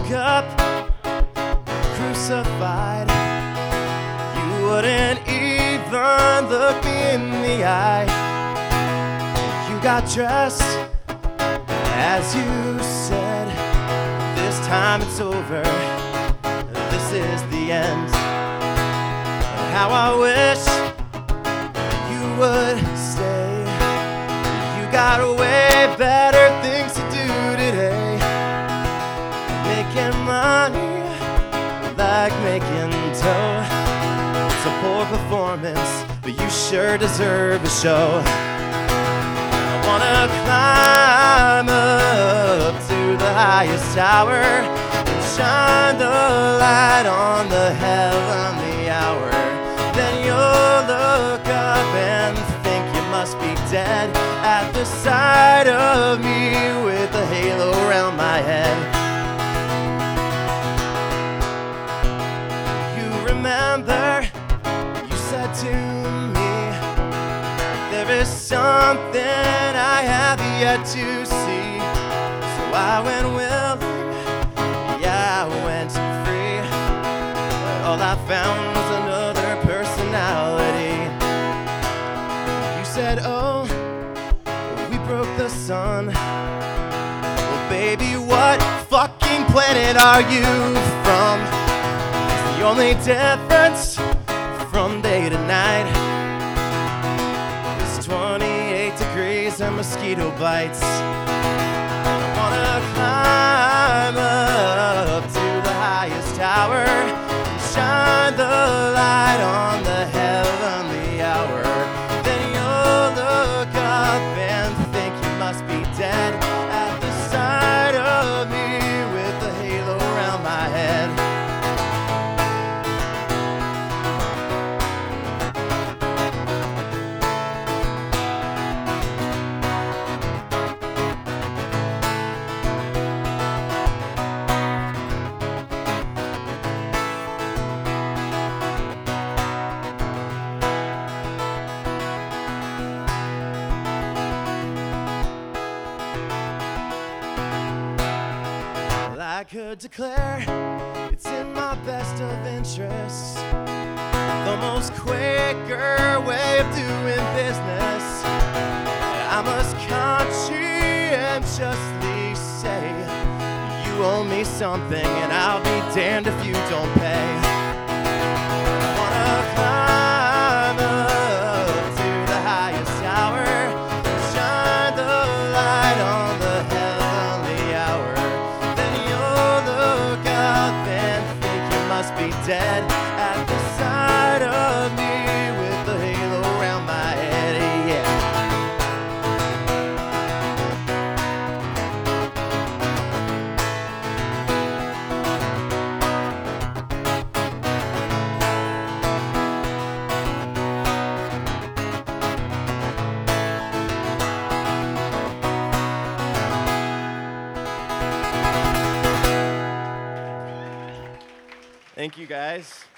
woke up crucified, you wouldn't even look me in the eye. You got dressed as you said, this time it's over, this is the end. And how I wish you would stay. You got way better things to do today. Making money like making dough. It's a poor performance, but you sure deserve a show. I wanna climb up to the highest tower and shine the light on the heavenly hour. Then you'll look up and think you must be dead at the sight of me with a halo around my head. You remember, you said to me, there is something I have yet to see. So I went willing, yeah, I went free, but all I found was another personality. You said, oh, we broke the sun. Well, baby, what fucking planet are you from? It's the only difference from day to night. It's 28 degrees and mosquito bites. I wanna climb up to the highest tower and shine the light on the heavenly hour. Then you'll look up and think you must be dead at the sight of me with a halo around my head. I could declare it's in my best of interests, the most Quaker way of doing business. I must conscientiously say you owe me something, and I'll be damned if you don't pay. I wanna climb up to the highest tower, shine the light on the heavenly hour. Must be dead at the sight of me with the halo around my head, yeah. Thank you, guys.